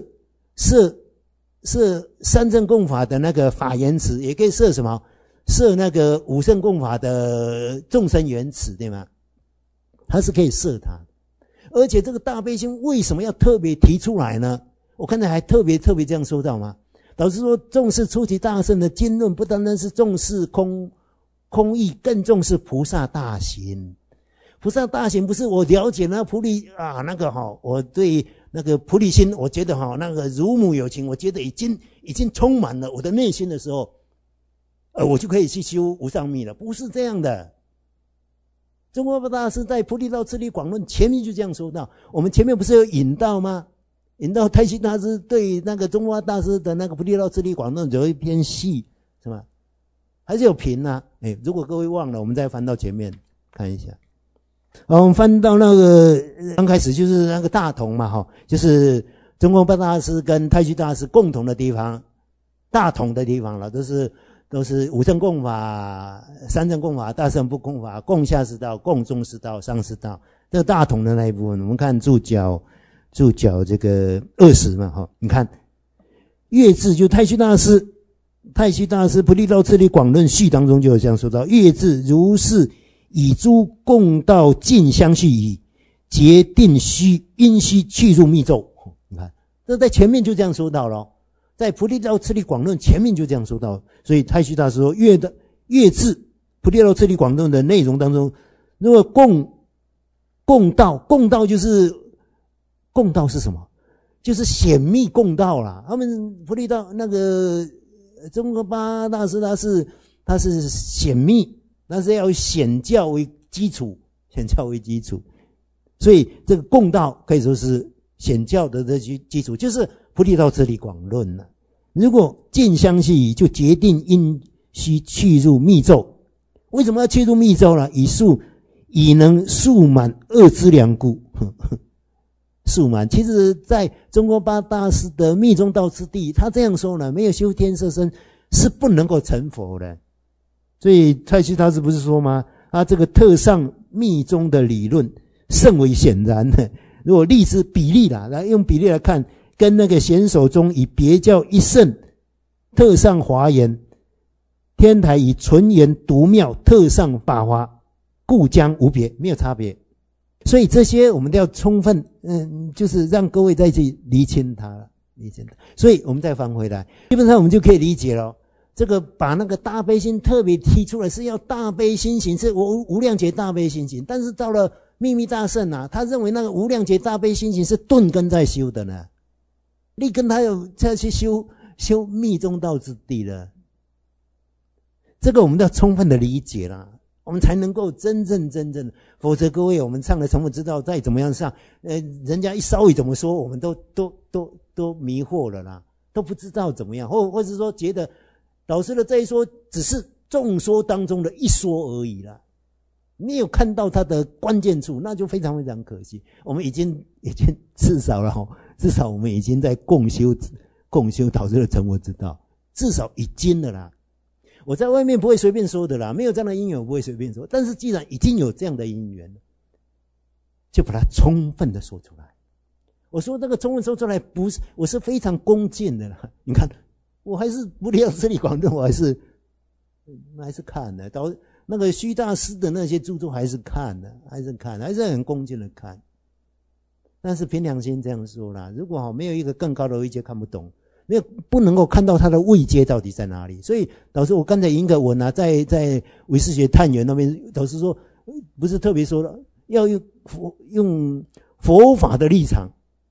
三乘供法的那个法缘池，也可以摄什么？摄那个五乘供法的众生缘池，对吗？他是可以摄它。 而且这个大悲心为什么要特别提出来呢？我看到还特别这样说到吗？导师说，重视初期大圣的经论，不单单是重视空义，更重视菩萨大行。菩萨大行不是我了解那菩提啊，那个我对那个菩提心，我觉得那个如母有情，我觉得已经充满了我的内心的时候，我就可以去修无上密了。不是这样的。中国八大师在《菩提道次第广论》前面就这样说到，我们前面不是有引到吗？引到太虚大师对那个中国大师的那个《菩提道次第广论》有一篇细，是吧？还是有评啊？如果各位忘了，我们再翻到前面看一下。我们翻到那个刚开始就是那个大同嘛，就是中国八大师跟太虚大师共同的地方，大同的地方了，都是五乘共法、三乘共法、大乘不共法、共下士道、共中士道、上士道，这个大同的那一部分，我们看注脚这个20嘛，你看月字就太虚大师菩提道次第广论序当中就有这样说到，月字如是以诸共道尽相续矣，决定因虚去入密咒。你看这在前面就这样说到了，在菩提道次第广论前面就这样说到，所以太虚大师说月字菩提道次第广论的内容当中，如果共道就是共道是什么？就是显密共道啦。他们菩提道那个中国八大师他是显密，但是要以显教为基础，所以这个共道可以说是显教的这些基础，就是菩提道次第广论了。如果尽相续就决定因虚去入密咒。为什么要去入密咒呢？以能速满恶之良故。速满，其实在中国八大师的密宗道次第，他这样说呢，没有修天色身是不能够成佛的。所以太虚大师不是说吗？他这个特上密宗的理论甚为显然的。如果例之比例啦，来用比例来看，跟那个显首中以别教一圣特上华严，天台以纯言独妙特上法华，故将无别，没有差别。所以这些我们都要充分就是让各位再去厘清它了，所以我们再翻回来，基本上我们就可以理解了。这个把那个大悲心特别提出来，是要大悲心行，是无量劫大悲心行。但是到了秘密大圣啊，他认为那个无量劫大悲心行是顿根在修的呢，你跟他有再去修密宗道之地了。这个我们都要充分的理解啦，我们才能够真正的，否则各位我们上了成佛之道再怎么样上，人家一稍微怎么说，我们都迷惑了啦，都不知道怎么样，或者说觉得老师的这一说只是众说当中的一说而已啦，没有看到它的关键处，那就非常非常可惜。我们已经至少我们已经在共修导师的成佛之道，至少已经了啦。我在外面不会随便说的啦，没有这样的因缘我不会随便说，但是既然已经有这样的因缘，就把它充分的说出来。我说那个充分说出来，不是我是非常恭敬的啦。你看我还是不离这里广论，我还是看的，到那个虚大师的那些著作还是看的，还是很恭敬的看。但是凭良心这样说啦，如果没有一个更高的位阶看不懂，不能够看到他的位阶到底在哪里。所以导师我刚才引个文啊，在唯识学探源那边，导师说不是特别说了，要用佛法的立场，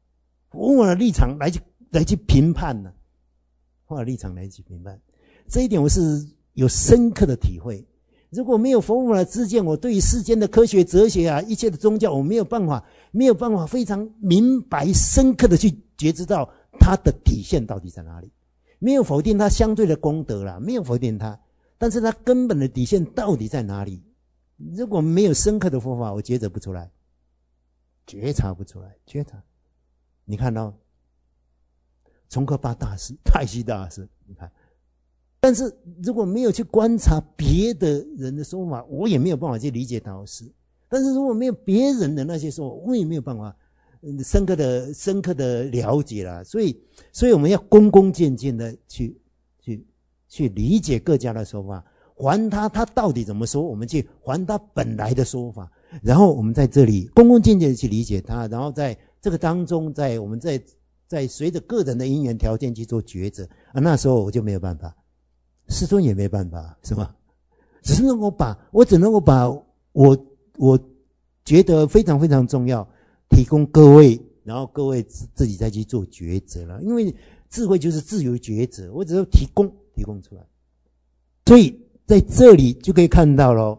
来去评判呢，佛法立场来去评判。这一点我是有深刻的体会。如果没有佛法的知见，我对于世间的科学哲学啊，一切的宗教，我没有办法非常明白深刻的去觉知到它的底线到底在哪里。没有否定它相对的功德啦，没有否定它，但是它根本的底线到底在哪里？如果没有深刻的佛法，我觉察不出来，觉察不出来。你看到宗喀巴大师、太虚大师，你看，但是如果没有去观察别的人的说法，我也没有办法去理解导师。但是如果没有别人的那些说法，我也没有办法深刻的了解啦。所以我们要恭恭敬敬的去理解各家的说法，还他到底怎么说，我们去还他本来的说法， 然后我们在这里恭恭敬敬的去理解它，然后在这个当中，我们在随着个人的因缘条件去做抉择啊。那时候我就没有办法，师尊也没办法，是吧？我只能够把我觉得非常非常重要，提供各位，然后各位自己再去做抉择了。因为智慧就是自由抉择，我只是提供出来。所以在这里就可以看到咯，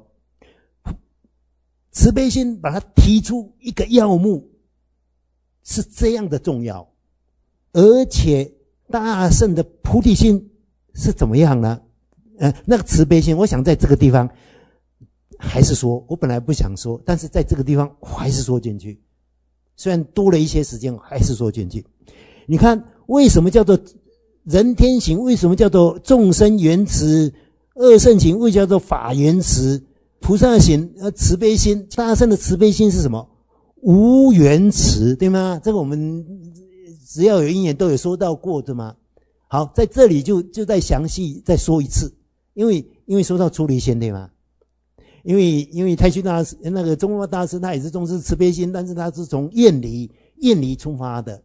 慈悲心把它提出一个要目，是这样的重要。而且大圣的菩提心是怎么样呢？那个慈悲心，我想在这个地方还是说，我本来不想说，但是在这个地方我还是说进去。虽然多了一些时间，我还是说进去。你看，为什么叫做人天行？为什么叫做众生缘慈？二圣行为叫做法缘慈？菩萨行慈悲心，大圣的慈悲心是什么？无缘慈，对吗？这个我们只要有因缘都有说到过的吗？好，在这里就再详细再说一次，因为说到出离心，对吗？因为太虚大师那个宗喀巴大师他也是重视慈悲心，但是他是从厌离出发的。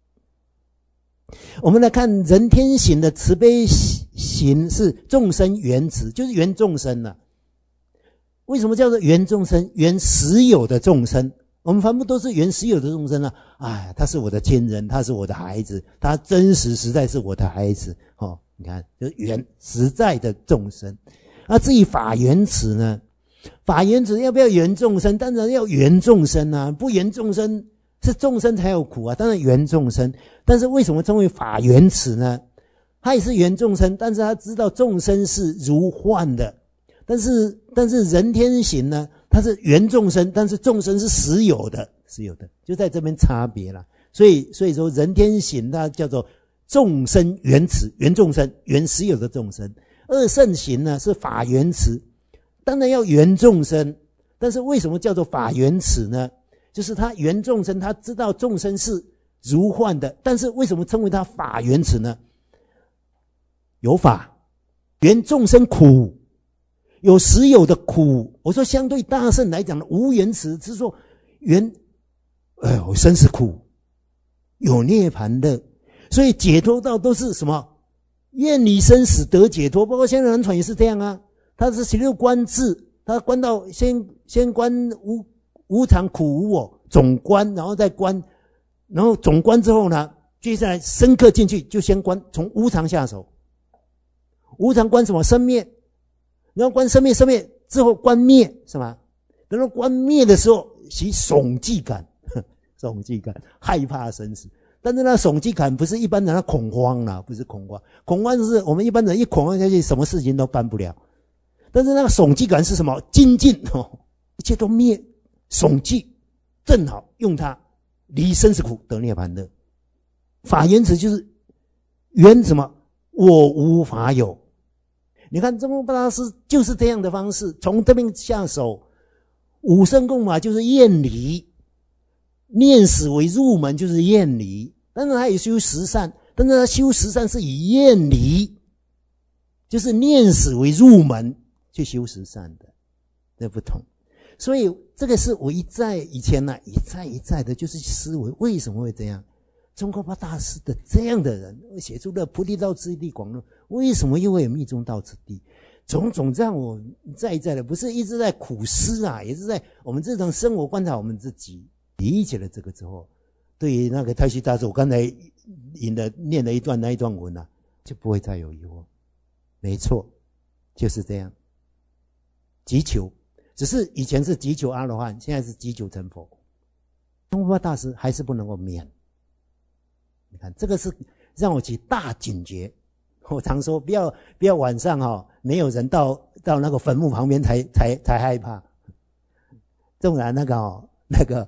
我们来看人天行的慈悲行是众生缘慈，就是缘众生了。为什么叫做缘众生？缘实有的众生。我们凡夫都是缘实有的众生啊！哎，他是我的亲人，他是我的孩子，他真实实在是我的孩子。你看，就是缘实在的众生。至于法缘慈呢？法缘慈要不要缘众生？当然要缘众生啊！不缘众生，是众生才有苦啊！当然缘众生。但是为什么称为法缘慈呢？他也是缘众生，但是他知道众生是如幻的。但是人天行呢？它是缘众生，但是众生是实有的，就在这边差别了。所以说人天行它叫做众生缘慈，缘众生，缘实有的众生。二圣行呢是法缘慈，当然要缘众生，但是为什么叫做法缘慈呢？就是他缘众生，他知道众生是如幻的，但是为什么称为他法缘慈呢？有法缘众生苦，有实有的苦。我说相对大圣来讲的无缘慈，是说缘生死苦，有涅槃乐。所以解脱道都是什么？愿离生死得解脱。包括现在南传也是这样啊，他是16观智，他观到先观无常苦无我总观，然后再观，然后总观之后呢，接下来深刻进去就先观，从无常下手。无常观什么？生灭，然后观生灭之后观灭，是吗？等到观灭的时候起悚惧感，害怕生死。但是那悚惧感不是一般人的恐慌啦，不是恐慌。恐慌是我们一般人一恐慌下去，什么事情都办不了。但是那个悚惧感是什么？精进一切都灭，悚惧正好用它离生死苦得涅槃乐。法缘慈就是缘什么？我无法有。你看宗喀巴大师就是这样的方式，从这边下手。五乘共法就是厌离，念死为入门就是厌离。但是他也修十善，但是他修十善是以厌离，就是念死为入门去修十善的，这不同。所以这个是我以前呢一再的就是思维，为什么会这样？宗喀巴大师的这样的人写出了菩提道次第广论，为什么又会有密宗道次第？种种让我一再的不是一直在苦思啊，也是在我们日常生活观察我们自己。理解了这个之后，对于那个太虚大师我刚才念了一段那一段文啊，就不会再有疑惑。没错，就是这样。急求，只是以前是急求阿罗汉，现在是急求成佛。宗喀巴大师还是不能够免。你看这个是让我起大警觉。我常说不要晚上没有人到那个坟墓旁边才害怕。纵然那个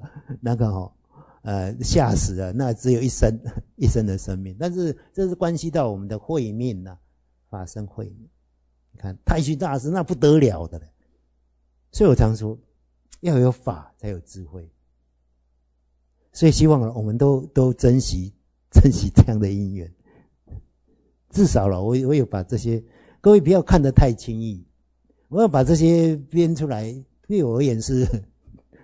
吓死了，那只有一生的生命，但是这是关系到我们的慧命啊，法身慧命。你看太虚大师那不得了的了。所以我常说要有法才有智慧。所以希望我们都珍惜这样的因缘。至少了，我有把这些，各位不要看得太轻易。我要把这些编出来，对我而言是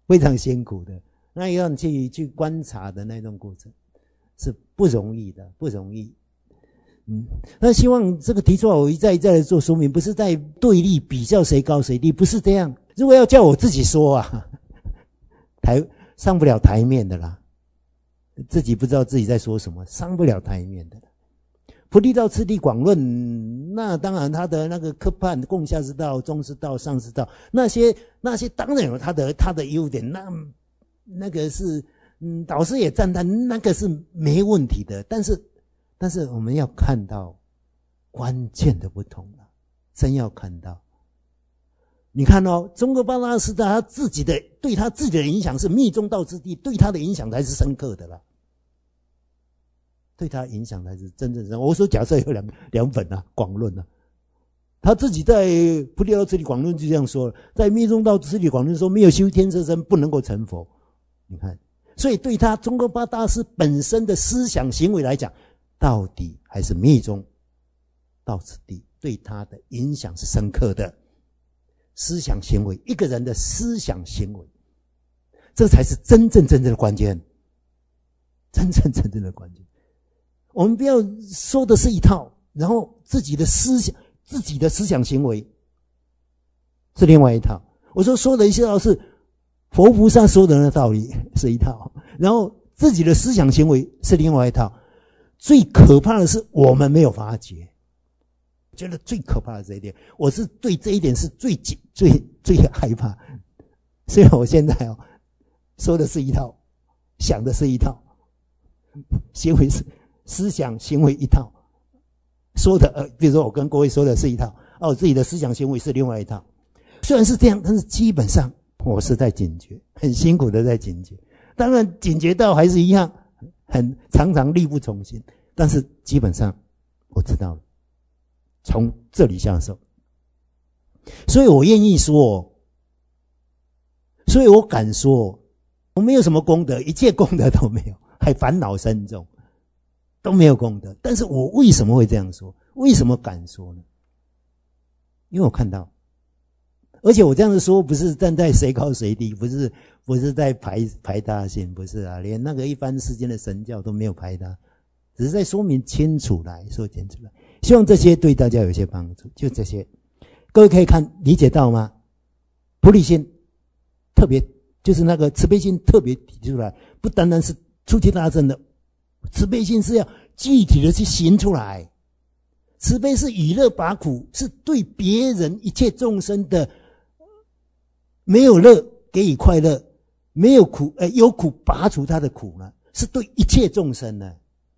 非常辛苦的，那要去观察的那种过程是不容易的，不容易。那希望这个提出来，我一再的做说明，不是在对立比较谁高谁低，不是这样。如果要叫我自己说啊，上不了台面的啦，自己不知道自己在说什么，上不了台面的啦。菩提道、次第广论，那当然他的那个科判、共下士道、中士道、上士道，那些当然有他的优点，那个是导师也赞叹，那个是没问题的。但是我们要看到关键的不同了，真要看到。你看哦，中国八大师他对他自己的影响是密宗道之地，对他的影响才是深刻的啦。对他影响才是真正的。我说假设有两本啊，广论啊，他自己在菩提道次第广论就这样说了，在密宗道次第广论说，没有修天色身不能够成佛。你看，所以对他中国八大师本身的思想行为来讲，到底还是密宗道次第对他的影响是深刻的。思想行为，一个人的思想行为，这才是真正的关键，真正的关键。我们不要说的是一套，然后自己的思想行为是另外一套。我说的一套是佛菩萨说的那个道理是一套，然后自己的思想行为是另外一套。最可怕的是我们没有发觉，觉得最可怕的这一点，我是对这一点是最害怕。虽然我现在说的是一套，想的是一套，行为是思想行为一套，说的比如说我跟各位说的是一套，我自己的思想行为是另外一套。虽然是这样，但是基本上我是在警觉，很辛苦的在警觉。当然警觉到还是一样，常常力不从心，但是基本上我知道了，从这里下手。所以我愿意说，所以我敢说，我没有什么功德，一切功德都没有，还烦恼深重，都没有功德。但是我为什么会这样说？为什么敢说呢？因为我看到，而且我这样子说不是站在谁高谁低，不是在排他性，不是啊，连那个一般世间的神教都没有排他，只是在说明清楚来，希望这些对大家有些帮助。就这些，各位可以理解到吗？菩提心特别就是那个慈悲心特别提出来，不单单是出期大乘的慈悲心，是要具体的去行出来。慈悲是以乐拔苦，是对别人一切众生的没有乐给予快乐，没有苦有苦拔除他的苦呢，是对一切众生呢。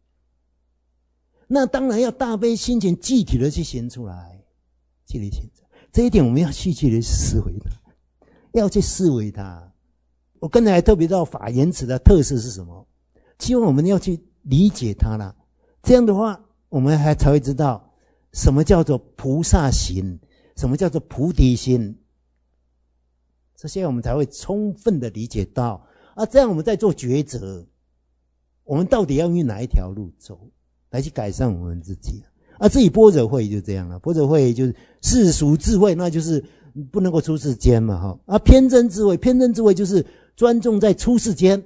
那当然要大悲心情具体的去行出来，具体行出来，这一点我们要细细的思维它，要去思维它。我刚才还特别到法言词的特色是什么，希望我们要去理解它啦。这样的话，我们才会知道什么叫做菩萨行，什么叫做菩提心，这些我们才会充分的理解到这样我们在做抉择，我们到底要用哪一条路走来去改善我们自己至于般若慧就这样了，般若慧就是世俗智慧，那就是不能够出世间嘛偏真智慧就是专重在出世间，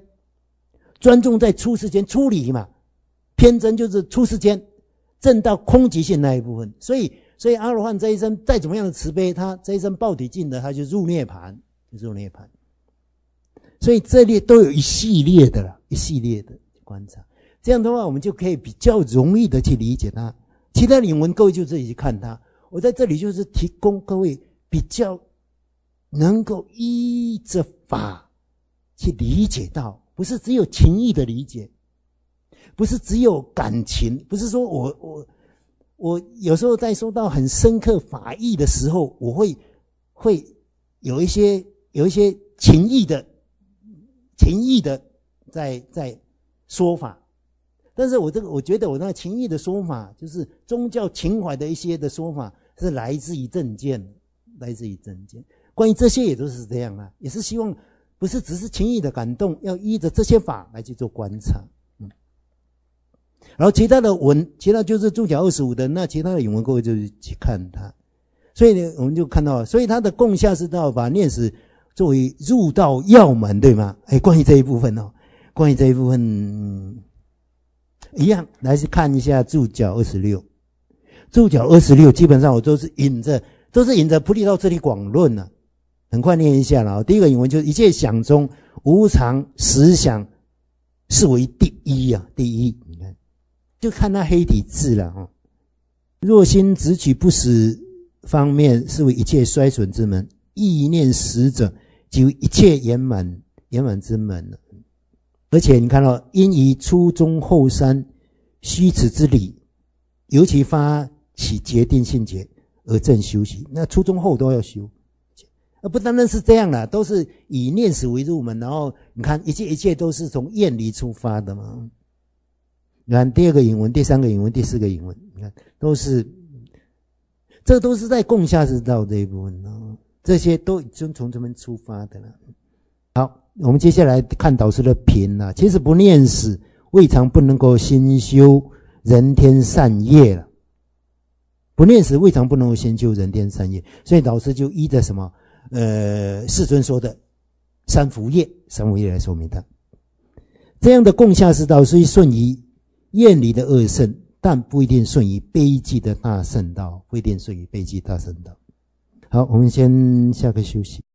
出离嘛，偏真就是出世间证到空寂性那一部分。所以阿罗汉这一生再怎么样的慈悲，他这一生报体尽了，他就入涅槃。所以这里都有一系列的观察，这样的话我们就可以比较容易的去理解它。其他领文各位就自己去看它，我在这里就是提供各位比较能够依着法去理解到，不是只有情义的理解，不是只有感情，不是说我有时候在说到很深刻法义的时候，我会有一些情义的在说法，但是我觉得我那个情义的说法，就是宗教情怀的一些的说法，是来自于正见。关于这些也都是这样也是希望不是只是情义的感动，要依着这些法来去做观察。然后其他就是注脚25的，那其他的引文各位就去看它。所以呢，我们就看到，所以它的共下士道法念死作为入道要门，对吗？关于这一部分哦，关于这一部分，一样来看一下注脚26。注脚26基本上我都是引着菩提道次第广论啊，很快念一下了。第一个引文就是一切想中无常实想是为第一啊，第一，你看就看那黑体字了哦。若心直取不死方面，是为一切衰损之门；意念死者，即为一切圆满之门。而且你看到因以初中后三虚此之理，尤其发起决定性觉而正修习，那初中后都要修，不单单是这样啦，都是以念死为入门，然后你看一切都是从愿离出发的嘛。你看第二个引文、第三个引文、第四个引文，你看这都是在共下士道这一部分哦，这些都已经从这边出发的了。好，我们接下来看导师的评啦。其实不念死，未尝不能够先修人天善业了。不念死，未尝不能够先修人天善业，所以导师就依着什么世尊说的三福业来说明它。这样的共下士道虽顺于厌离的恶圣，但不一定顺于悲寂的大圣道，不一定顺于悲寂大圣道。好，我们先下课休息。